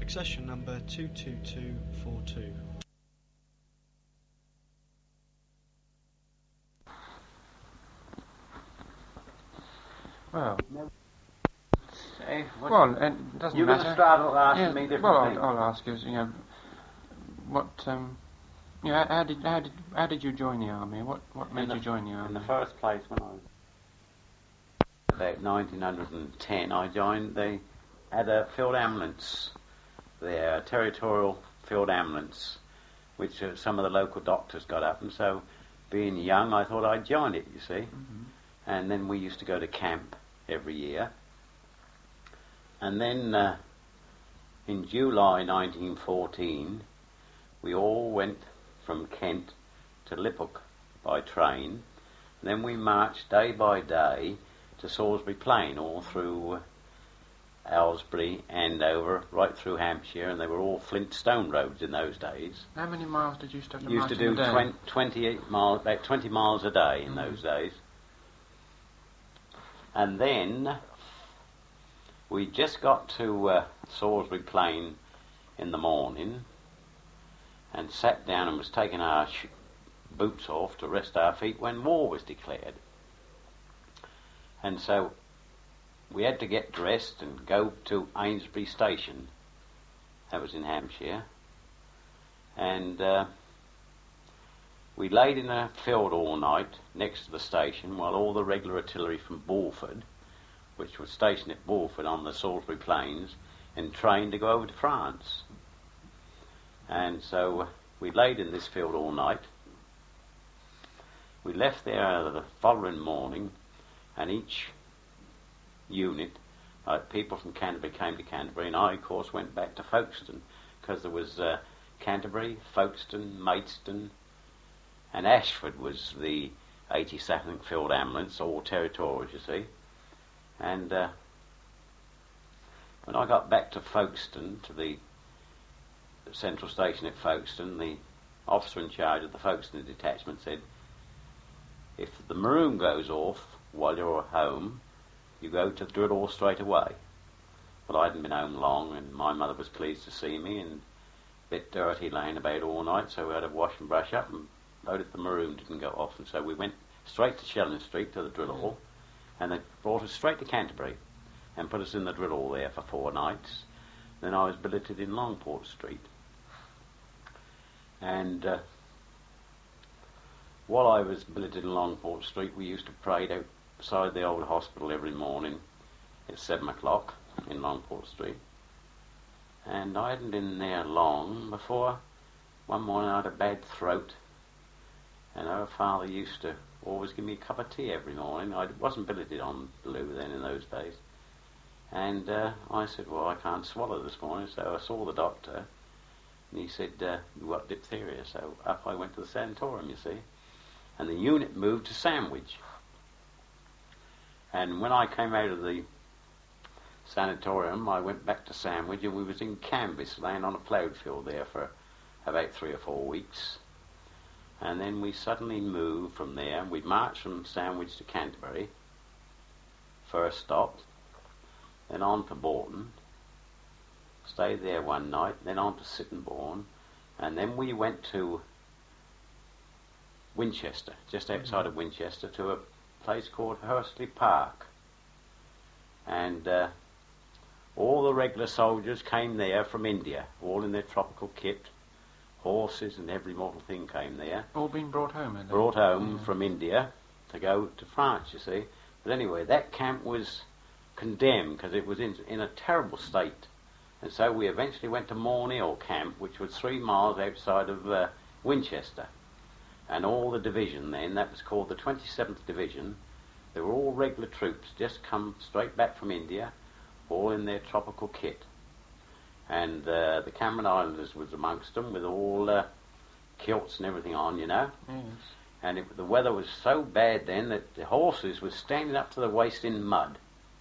Accession number 22242. Well, Well, it doesn't you're matter. going to start off asking me different things. I'll ask you. What? How did you join the army? What made you join the army? In the first place, when I was about 1910, I joined. They had a field ambulance, their territorial field ambulance, which some of the local doctors got up, and so, being young, I thought I'd join it. You see, and then we used to go to camp every year. And then in July 1914, we all went from Kent to Liphook by train. And then we marched day by day to Salisbury Plain, all through Aylesbury, Andover, right through Hampshire, and they were all flint stone roads in those days. How many miles did you have to march? Used to do 28 miles, about 20 miles a day in those days. And then we just got to Salisbury Plain in the morning and sat down and was taking our boots off to rest our feet when war was declared. And so we had to get dressed and go to Amesbury Station. That was in Hampshire. And we laid in a field all night next to the station while all the regular artillery from Bulford, which was stationed at Bulford on the Salisbury Plains, and trained to go over to France. And so we laid in this field all night. We left there the following morning, and each unit, people from Canterbury came to Canterbury, and I, of course, went back to Folkestone, because there was Canterbury, Folkestone, Maidstone, and Ashford was the 82nd Field Ambulance, all territorials, you see. And when I got back to Folkestone, to the central station at Folkestone, the officer in charge of the Folkestone detachment said, if the maroon goes off while you're home, you go to the drill hall straight away. But I hadn't been home long, and my mother was pleased to see me, and a bit dirty laying about all night, so we had to wash and brush up, and noticed the maroon didn't go off, and so we went straight to Shelling Street to the drill hall, and they brought us straight to Canterbury and put us in the drill hall there for 4 nights. Then I was billeted in Longport Street. And while I was billeted in Longport Street, we used to parade outside the old hospital every morning at 7 o'clock in Longport Street. And I hadn't been there long before one morning I had a bad throat, and her father used to always give me a cup of tea every morning. I wasn't billeted on Blue then in those days. And I said, well, I can't swallow this morning, so I saw the doctor, and he said, you've got diphtheria. So up I went to the sanatorium, you see. And the unit moved to Sandwich. And when I came out of the sanatorium, I went back to Sandwich, and we was in Canvas, laying on a ploughed field there for about 3 or 4 weeks. And then we suddenly moved from there. We marched from Sandwich to Canterbury, first stop, then on to Bolton, stayed there one night, then on to Sittingbourne, and then we went to Winchester, just outside of Winchester, to a place called Hursley Park. And all the regular soldiers came there from India, all in their tropical kit. Horses and every mortal thing came there. All been brought home, hadn't they? Brought home from India to go to France, you see. But anyway, that camp was condemned because it was in a terrible state. And so we eventually went to Morneal Camp, which was 3 miles outside of Winchester. And all the division then, that was called the 27th Division, they were all regular troops, just come straight back from India, all in their tropical kit. And the Cameron Islanders was amongst them with all kilts and everything on, you know. Yes. And the weather was so bad then that the horses were standing up to the waist in mud.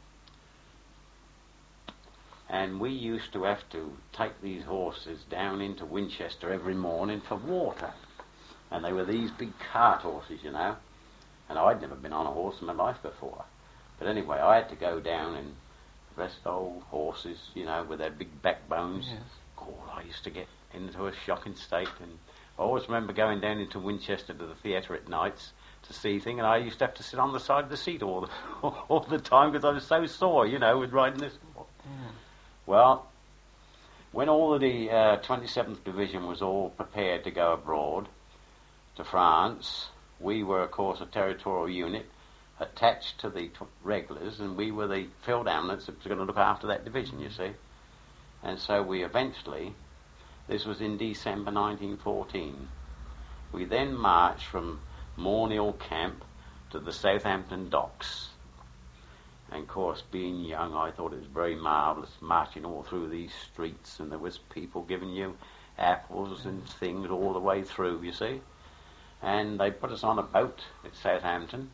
And we used to have to take these horses down into Winchester every morning for water. And they were these big cart horses, you know. And I'd never been on a horse in my life before. But anyway, I had to go down and dressed old horses, you know, with their big backbones. Yes. God, I used to get into a shocking state, and I always remember going down into Winchester to the theatre at nights to see things, and I used to have to sit on the side of the seat all the time because I was so sore, you know, with riding this. Yeah. Well, when all of the 27th Division was all prepared to go abroad to France, we were, of course, a territorial unit attached to the regulars, and we were the field ambulance that was going to look after that division, you see. And so we eventually, this was in December 1914, we then marched from Mornhill Camp to the Southampton docks. And of course, being young, I thought it was very marvellous marching all through these streets, and there was people giving you apples and things all the way through, you see. And they put us on a boat at Southampton,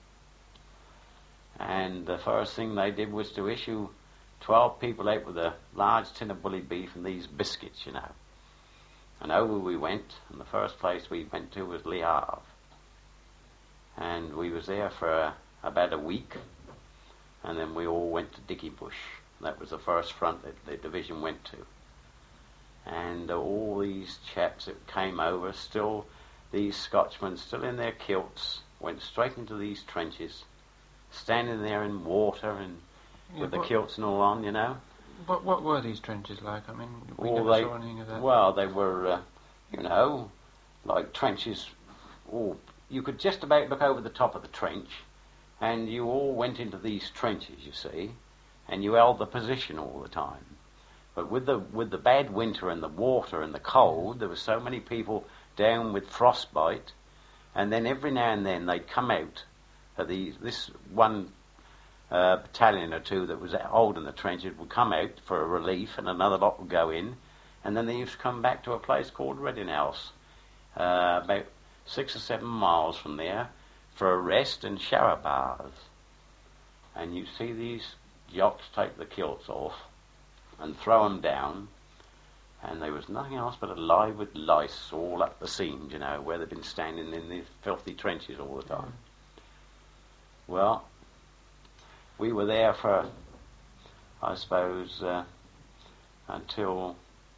and the first thing they did was to issue 12 people out with a large tin of bully beef and these biscuits, you know. And over we went, and the first place we went to was Le Havre. And we was there for about a week, and then we all went to Dicky Bush. That was the first front that the division went to. And all these chaps that came over, still, these Scotchmen, still in their kilts, went straight into these trenches, standing there in water and with the kilts and all on, you know. What were these trenches like? I mean, we Well, never saw anything of that. Well, they were, you know, like trenches. Oh, you could just about look over the top of the trench, and you all went into these trenches, you see, and you held the position all the time. But with the bad winter and the water and the cold, there were so many people down with frostbite, and then every now and then they'd come out of this one battalion or two that was old in the trenches would come out for a relief, and another lot would go in, and then they used to come back to a place called Reading House, about 6 or 7 miles from there, for a rest and shower baths. And you see these jocks take the kilts off and throw them down, and there was nothing else but alive with lice all up the seams, you know, where they'd been standing in these filthy trenches all the time. Well, we were there for, I suppose, until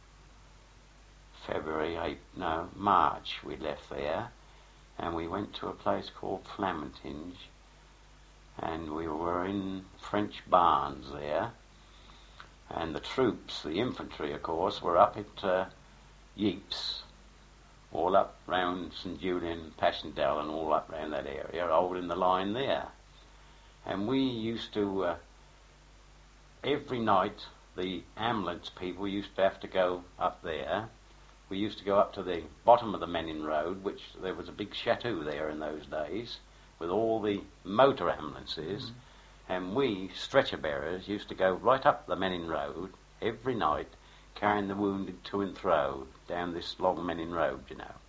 March we left there, and we went to a place called Flamantinge, and we were in French barns there, and the troops, the infantry of course, were up at Ypres, all up round St Julian, Passchendaele, and all up round that area, holding the line there. And we used to, every night, the ambulance people used to have to go up there. We used to go up to the bottom of the Menin Road, which there was a big chateau there in those days, with all the motor ambulances, and we, stretcher bearers, used to go right up the Menin Road every night, carrying the wounded to and fro down this long Menin Road, you know.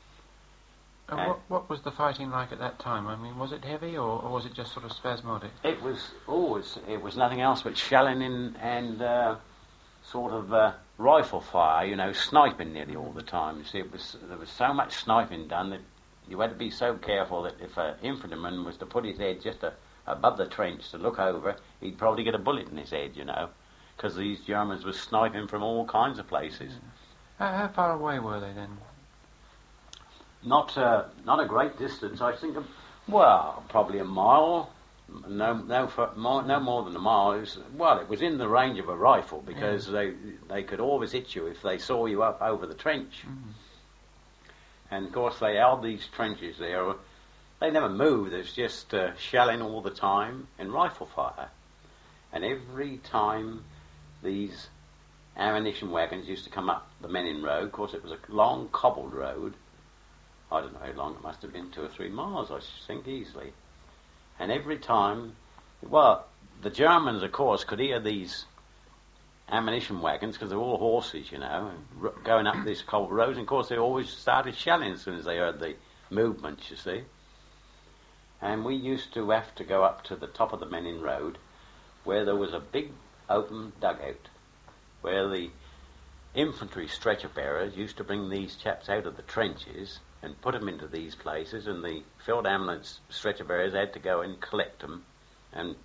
What was the fighting like at that time? I mean, was it heavy, or was it just sort of spasmodic? It was nothing else but shelling and sort of rifle fire, you know, sniping nearly all the time. You see, there was so much sniping done that you had to be so careful that if an infantryman was to put his head just above the trench to look over, he'd probably get a bullet in his head, you know, because these Germans were sniping from all kinds of places. How far away were they then? Not a great distance. I think, probably a mile. No more than a mile. It was in the range of a rifle because they could always hit you if they saw you up over the trench. And of course they held these trenches there. They never moved. There's just shelling all the time and rifle fire. And every time these ammunition wagons used to come up the Menin Road, of course it was a long cobbled road. I don't know how long, it must have been 2 or 3 miles, I think, easily. And every time, the Germans, of course, could hear these ammunition wagons, because they're all horses, you know, going up these cobbled roads, and of course they always started shelling as soon as they heard the movements, you see. And we used to have to go up to the top of the Menin Road, where there was a big open dugout, where the infantry stretcher bearers used to bring these chaps out of the trenches and put them into these places, and the field ambulance stretcher bearers had to go and collect them and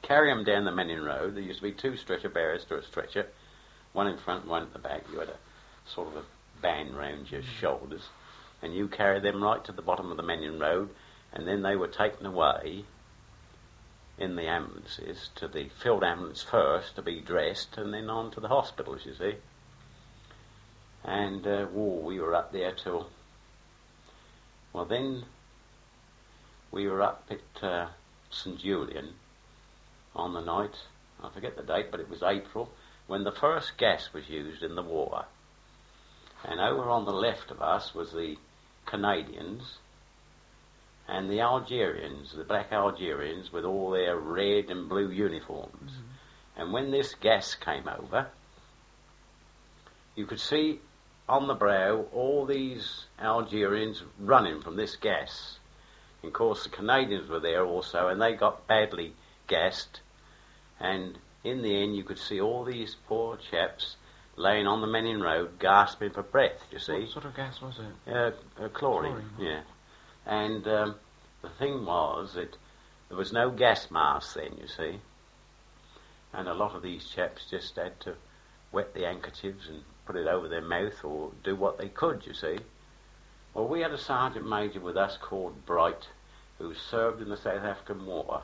carry them down the Menin Road. There used to be 2 stretcher bearers to a stretcher, one in front, one at the back. You had a sort of a band round your shoulders, and you carried them right to the bottom of the Menin Road, and then they were taken away in the ambulances to the field ambulance first to be dressed, and then on to the hospitals, you see. And we were up there till... Well, then we were up at St Julian on the night, I forget the date, but it was April, when the first gas was used in the war. And over on the left of us was the Canadians and the Algerians, the black Algerians with all their red and blue uniforms. And when this gas came over, you could see on the brow all these Algerians running from this gas. And of course the Canadians were there also, and they got badly gassed, and in the end you could see all these poor chaps laying on the Menin Road gasping for breath, you see. What sort of gas was it? Chlorine, yeah. And the thing was that there was no gas mask then, you see, and a lot of these chaps just had to wet the handkerchiefs and put it over their mouth or do what they could, you see. Well, we had a sergeant major with us called Bright, who served in the South African War,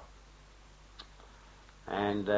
and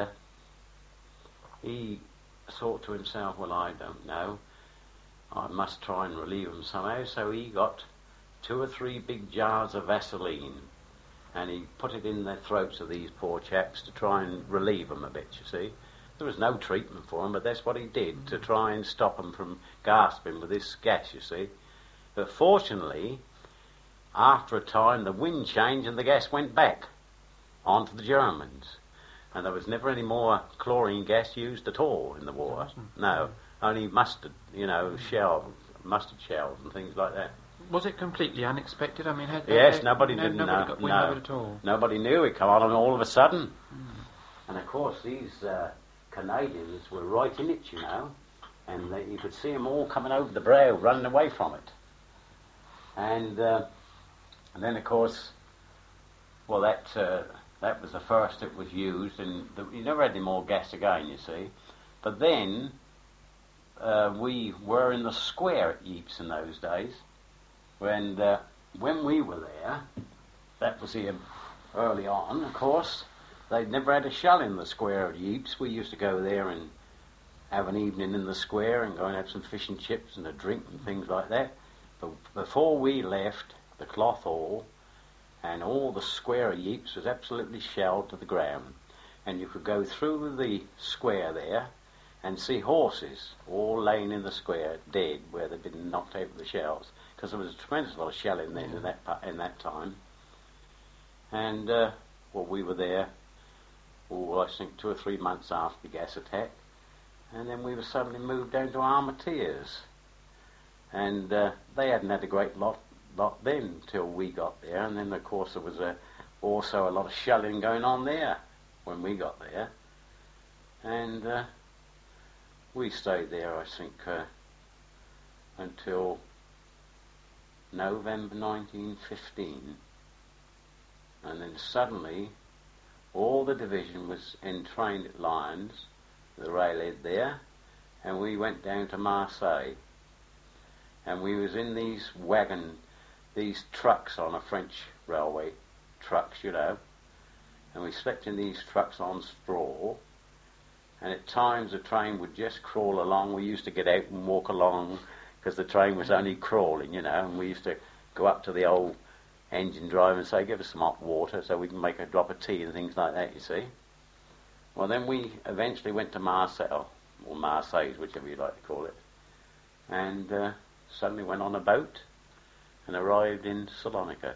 he thought to himself, well, I don't know, I must try and relieve them somehow. So he got 2 or 3 big jars of Vaseline, and he put it in the throats of these poor chaps to try and relieve them a bit, you see. There was no treatment for them, but that's what he did, to try and stop them from gasping with this gas, you see. But fortunately, after a time, the wind changed and the gas went back onto the Germans. And there was never any more chlorine gas used at all in the war. No, only mustard, shells, mustard shells and things like that. Was it completely unexpected? I mean, nobody didn't know. Got wind of it at all. Nobody knew it come on all of a sudden. And of course, these Canadians were right in it, you know, and you could see them all coming over the brow, running away from it. And then, of course, well, that was the first it was used, and you never had any more gas again, you see. But then we were in the square at Ypres in those days, when we were there, that was here early on, of course, they'd never had a shell in the square at Ypres. We used to go there and have an evening in the square and go and have some fish and chips and a drink and things like that. But before we left, the Cloth Hall and all the square of Ypres was absolutely shelled to the ground. And you could go through the square there and see horses all laying in the square dead where they'd been knocked out with the shells, because there was a tremendous lot of shelling then in that time. And we were there, I think 2 or 3 months after the gas attack, and then we were suddenly moved down to Armentières, and they hadn't had a great lot then till we got there. And then of course there was also a lot of shelling going on there when we got there, and we stayed there, I think, until November 1915, and then suddenly all the division was entrained at Lyons, the railhead there, and we went down to Marseille, and we was in these trucks on a French railway, trucks, you know, and we slept in these trucks on straw, and at times the train would just crawl along. We used to get out and walk along, because the train was only crawling, you know, and we used to go up to the old engine driver and say, give us some hot water so we can make a drop of tea and things like that, you see. Well, then we eventually went to Marseille, or Marseille, whichever you like to call it, and suddenly went on a boat and arrived in Salonika.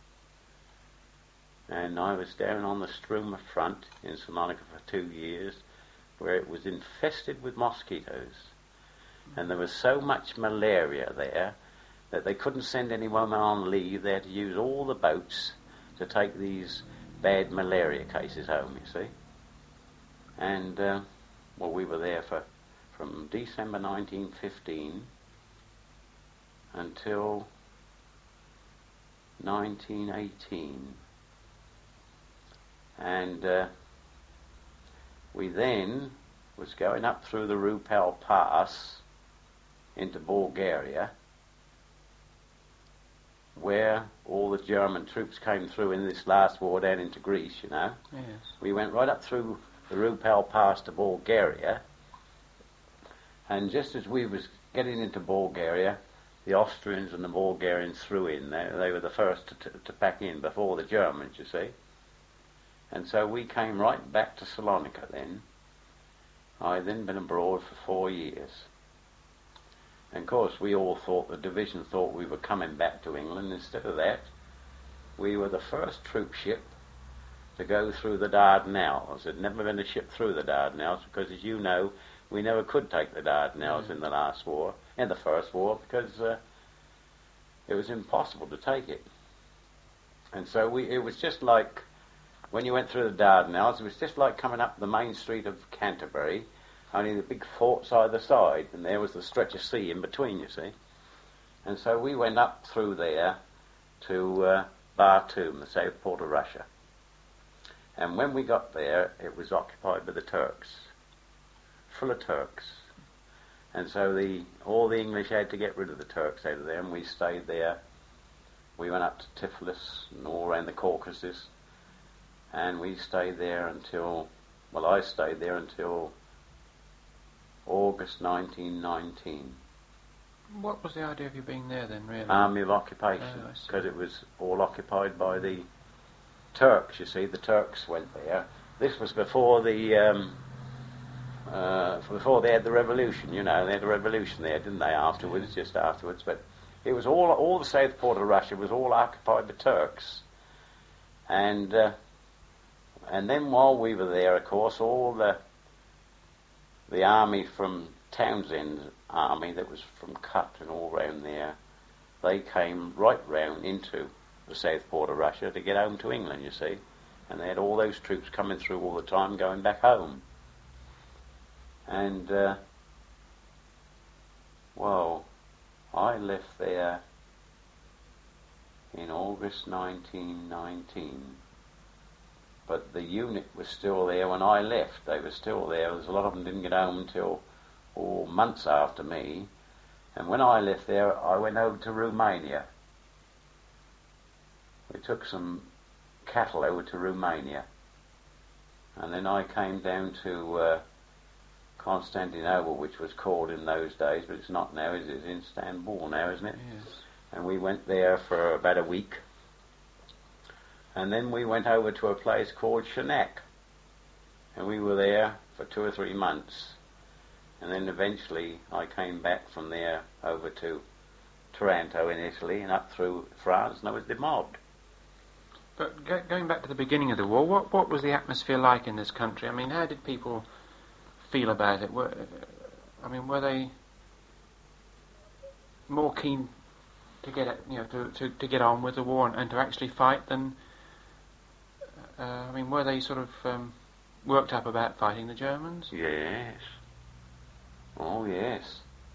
And I was down on the Struma front in Salonika for 2 years, where it was infested with mosquitoes. And there was so much malaria there that they couldn't send anyone on leave. They had to use all the boats to take these bad malaria cases home, you see. And, we were there from December 1915 until 1918. And we then was going up through the Rupel Pass into Bulgaria, where all the German troops came through in this last war down into Greece, you know. Yes. We went right up through the Rupel Pass to Bulgaria, and just as we was getting into Bulgaria, the Austrians and the Bulgarians threw in. They were the first to pack in before the Germans, you see. And so we came right back to Salonika then. I'd then been abroad for 4 years. And of course we all thought, the division thought we were coming back to England. Instead of that, we were the first troop ship to go through the Dardanelles. There'd never been a ship through the Dardanelles because, as you know, we never could take the Dardanelles in the last war, in the first war, because it was impossible to take it. And so it was just like, when you went through the Dardanelles, it was just like coming up the main street of Canterbury, only the big forts either side, and there was the stretch of sea in between, you see. And so we went up through there to Batum, the south port of Russia. And when we got there, it was occupied by the Turks, full of Turks. And so all the English had to get rid of the Turks out of there, and we stayed there. We went up to Tiflis and all around the Caucasus, and we stayed there until, well, I stayed there until August 1919. What was the idea of you being there then, really? Army of Occupation, because it was all occupied by the Turks, you see. The Turks went there. This was before before they had the revolution, you know. They had a revolution there, didn't they, afterwards, just afterwards. But it was all the south port of Russia was all occupied by Turks. And then while we were there, of course, all the army from Townshend's army that was from Kut and all round there, they came right round into the south port of Russia to get home to England, you see. And they had all those troops coming through all the time going back home. And, well, I left there in August 1919. But the unit was still there when I left. They were still there. There's a lot of them didn't get home until months after me. And when I left there, I went over to Romania. We took some cattle over to Romania. And then I came down to Constantinople, which was called in those days, but it's not now. It's Istanbul now, isn't it? Yes. And we went there for about a week. And then we went over to a place called Shanaq. And we were there for 2 or 3 months. And then eventually I came back from there over to Taranto in Italy and up through France, and I was demobbed. But going back to the beginning of the war, what was the atmosphere like in this country? I mean, how did people feel about it? Were they more keen to get to get on with the war and to actually fight than? Were they sort of worked up about fighting the Germans? Yes. Oh, yes.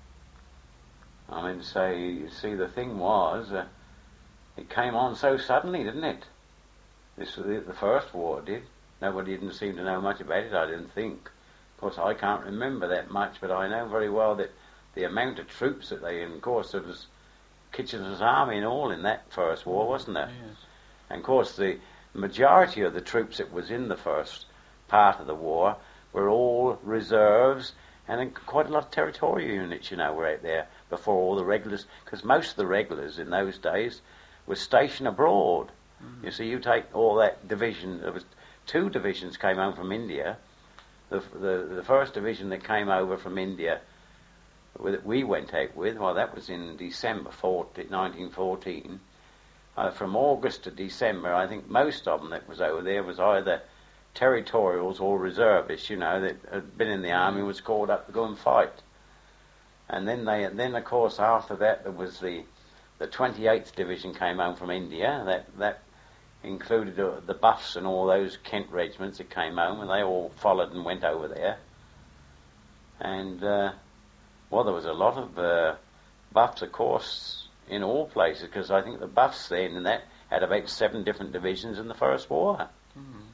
You see, the thing was, it came on so suddenly, didn't it? This was the first war, it did. Nobody didn't seem to know much about it, I didn't think. Of course, I can't remember that much, but I know very well that the amount of troops that and of course, there was Kitchener's army and all in that first war, wasn't there? Yes. And of course, the majority of the troops that was in the first part of the war were all reserves, and then quite a lot of territorial units, you know, were out there before all the regulars, because most of the regulars in those days were stationed abroad. You see, you take all that division, there was 2 divisions came home from India. The first division that came over from India that we went out with, well, that was in December 1914. From August to December, I think most of them that was over there was either territorials or reservists, you know, that had been in the army, was called up to go and fight. And then of course after that there was the 28th Division came home from India. That included the Buffs and all those Kent regiments that came home, and they all followed and went over there. And there was a lot of Buffs, of course, in all places, because I think the Buffs then and that had about 7 different divisions in the First War.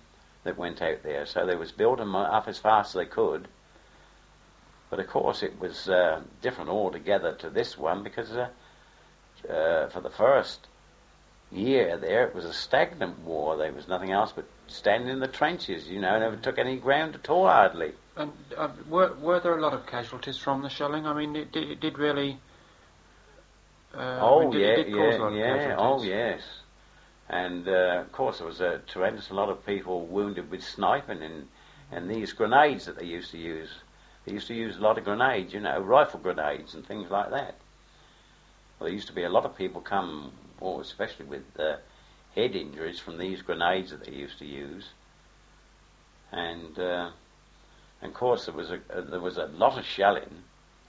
that went out there. So they was building them up as fast as they could. But of course it was different altogether to this one, because for the first year there it was a stagnant war. There was nothing else but standing in the trenches, never took any ground at all hardly. And were there a lot of casualties from the shelling? I mean, it did really... It did cause a lot of casualties. Oh yes. And of course there was a tremendous lot of people wounded with sniping and these grenades that they used to use. They used to use a lot of grenades, rifle grenades and things like that. Well, there used to be a lot of people come, especially with head injuries from these grenades that they used to use. And of course there was a lot of shelling,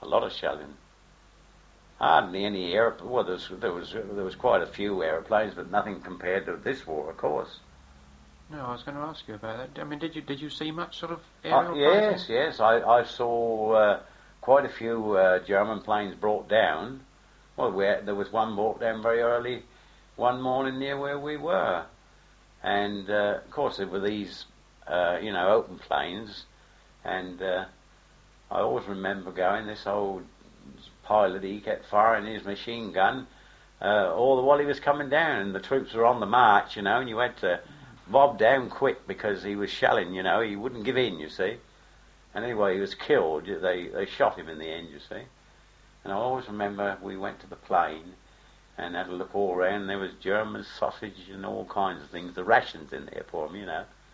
Hardly any airplanes. Well, there was quite a few airplanes, but nothing compared to this war, of course. No, I was going to ask you about that. I mean, did you see much sort of aerial fighting? Yes. I saw quite a few German planes brought down. Well, there was one brought down very early one morning near where we were, and of course there were these, open planes, and I always remember going. This old pilot, he kept firing his machine gun all the while he was coming down, and the troops were on the march, and you had to bob down quick because he was shelling, he wouldn't give in, you see. And anyway, he was killed. They shot him in the end, you see. And I always remember we went to the plane and had a look all around, and there was German sausage and all kinds of things, the rations in there for them,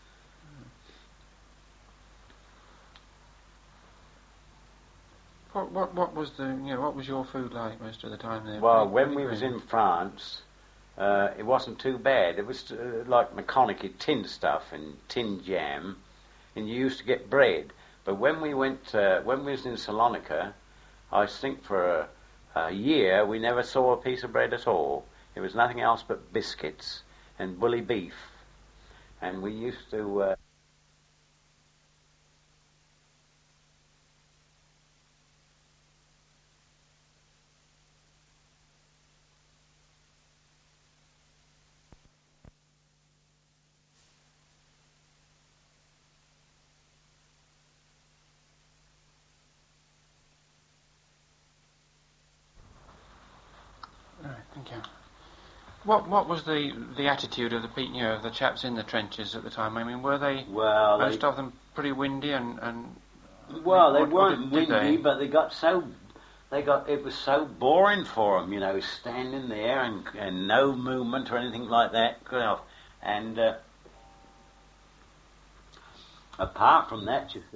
What was what was your food like most of the time there? Well, when we was in France, it wasn't too bad. It was like mechanical tin stuff and tin jam, and you used to get bread. But when we was in Salonika, I think for a year we never saw a piece of bread at all. It was nothing else but biscuits and bully beef, and we used to. Right, thank you. What was the attitude of the chaps in the trenches at the time? I mean, were they most of them pretty windy and well, they weren't windy, but it was so boring for them, standing there and no movement or anything like that. And apart from that, you see.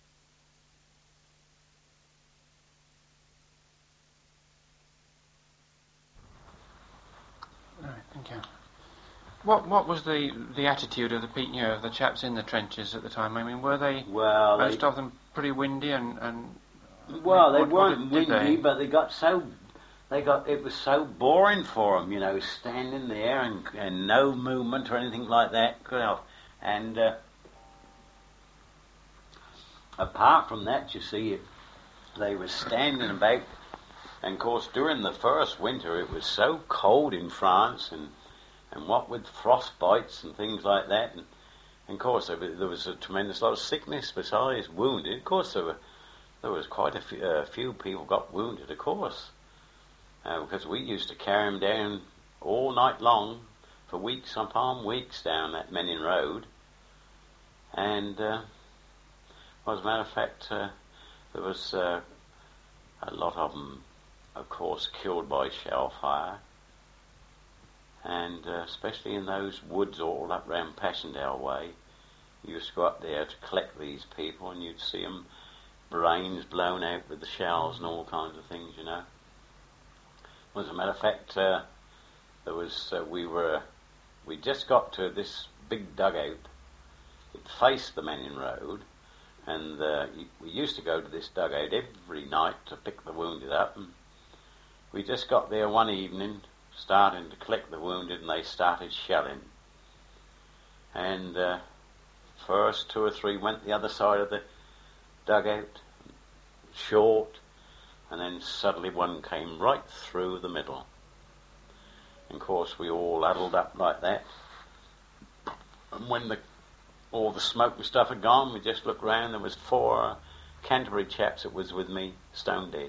Right, thank you. What was the attitude of the chaps in the trenches at the time? I mean, were they most of them pretty windy and well, they weren't windy, but it was so boring for them, standing there and no movement or anything like that. And apart from that, you see, they were standing about. And of course, during the first winter, it was so cold in France, and what with frostbites and things like that, and of course there was a tremendous lot of sickness besides wounded. Of course, there was quite a few people got wounded, of course, because we used to carry them down all night long for weeks upon weeks down that Menin Road, and as a matter of fact, there was a lot of them, of course, killed by shell fire, and especially in those woods all up round Passchendaele way, you used to go up there to collect these people, and you'd see them brains blown out with the shells and all kinds of things, As a matter of fact, there was we just got to this big dugout. It faced the Menin Road, and we used to go to this dugout every night to pick the wounded up. And we just got there one evening, starting to collect the wounded, and they started shelling. And first 2 or 3 went the other side of the dugout, short, and then suddenly one came right through the middle. And of course we all huddled up like that. And when the all the smoke and stuff had gone. We just looked round. There was 4 Canterbury chaps that was with me, stone dead.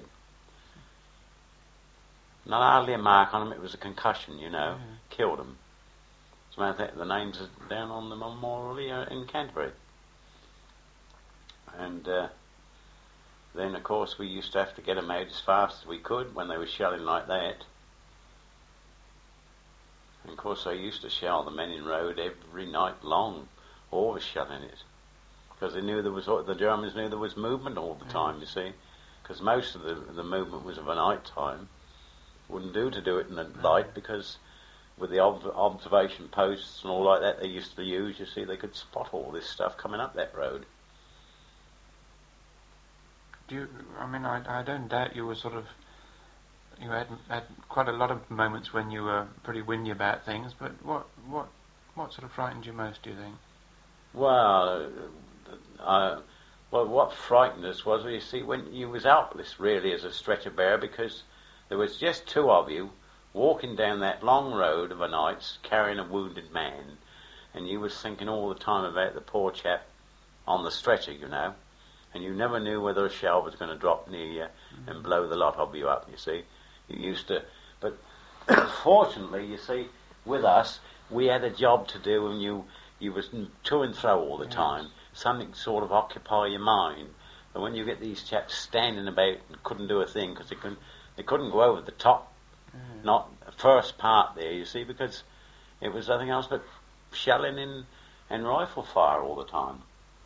Not hardly a mark on them. It was a concussion, killed them. As a matter of fact, the names are down on the memorial here in Canterbury. And then, of course, we used to have to get them out as fast as we could when they were shelling like that. And, of course, they used to shell the Menin Road every night long, always shelling it. Because they knew the Germans knew there was movement all the time, you see. Because most of the movement was of a night time. Wouldn't do to do it in the light, because with the observation posts and all like that they used to use, you see, they could spot all this stuff coming up that road. I don't doubt you were you had quite a lot of moments when you were pretty windy about things, but what sort of frightened you most, do you think? Well, what frightened us was, you see, when you was helpless really as a stretcher bearer, because there was just 2 of you walking down that long road of a night carrying a wounded man, and you was thinking all the time about the poor chap on the stretcher, and you never knew whether a shell was going to drop near you and blow the lot of you up, you see. You used to, but fortunately, you see, with us, we had a job to do, and you was to and fro all the time, something to sort of occupy your mind. But when you get these chaps standing about and couldn't do a thing because they couldn't go over the top, not the first part there, you see, because it was nothing else but shelling and rifle fire all the time.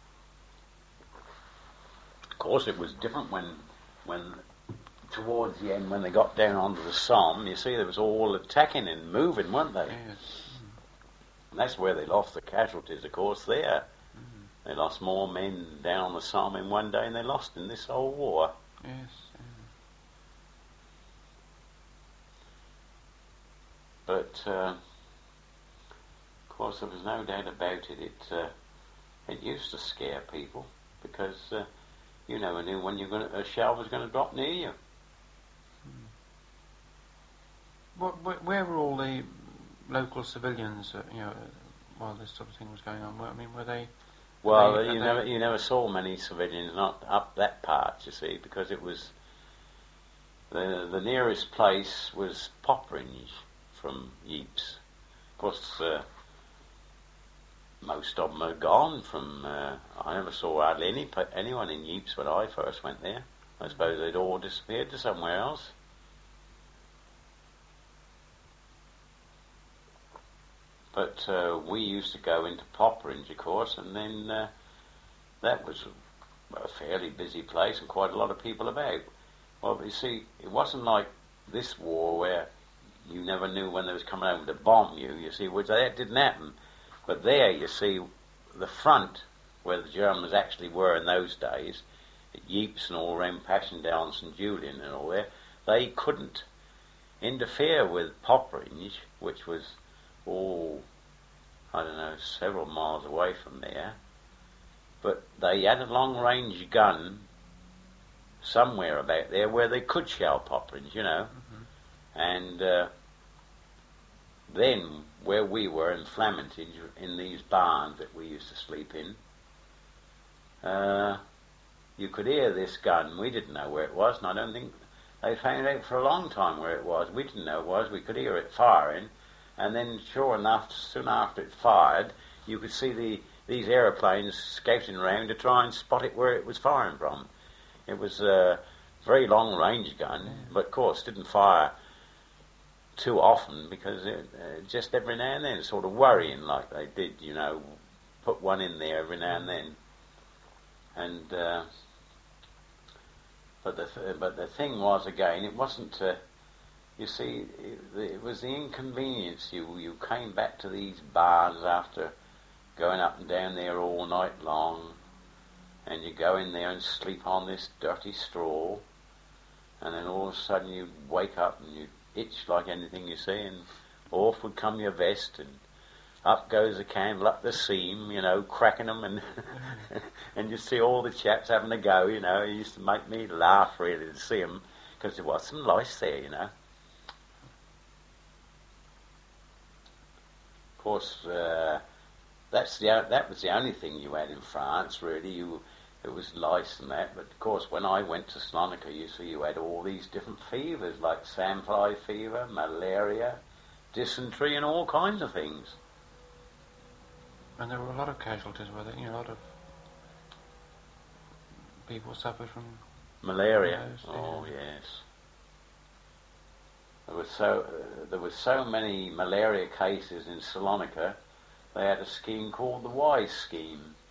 Of course, it was different when towards the end, when they got down onto the Somme, you see, there was all attacking and moving, weren't they? Yes. And that's where they lost the casualties, of course, there. They lost more men down on the Somme in one day than they lost in this whole war. Yes. But, of course, there was no doubt about it. It used to scare people, because you never knew when a shell was going to drop near you. Where were all the local civilians, while this sort of thing was going on? Were they... Well, you never saw many civilians, not up that part, you see, because it was... The nearest place was Poperinghe from Ypres. Of course, most of them are gone from... I never saw hardly anyone in Ypres when I first went there. I suppose they'd all disappeared to somewhere else. But we used to go into Poperinghe, of course, and then that was a fairly busy place and quite a lot of people about. Well, you see, it wasn't like this war where you never knew when they was coming over to bomb you see, which that didn't happen. But there, you see, the front, where the Germans actually were in those days, at Ypres and all around Passchendaele and St. Julian and all there, they couldn't interfere with Poperinghe, which was several miles away from there. But they had a long-range gun somewhere about there where they could shell Poperinghe, And then, where we were in Flamantage, in these barns that we used to sleep in, you could hear this gun. We didn't know where it was, and I don't think they found out for a long time where it was. We didn't know it was. We could hear it firing. And then, sure enough, soon after it fired, you could see these aeroplanes scouting around to try and spot it where it was firing from. It was a very long-range gun, but of course didn't fire too often, because it just every now and then sort of worrying like they did, put one in there every now and then. And but the thing was, again, it wasn't. You see, it was the inconvenience. You came back to these bars after going up and down there all night long, and you go in there and sleep on this dirty straw, and then all of a sudden you'd wake up and you'd itch like anything you see, and off would come your vest, and up goes the candle up the seam, cracking them, and and you see all the chaps having a go, It used to make me laugh really to see them, because there was some lice there, Of course, that was the only thing you had in France, really. It was lice and that. But of course, when I went to Salonika, you had all these different fevers, like sandfly fever, malaria, dysentery, and all kinds of things. And there were a lot of casualties, were there? A lot of people suffered from malaria. those, Oh yes. There were so many malaria cases in Salonika. They had a scheme called the WISE scheme.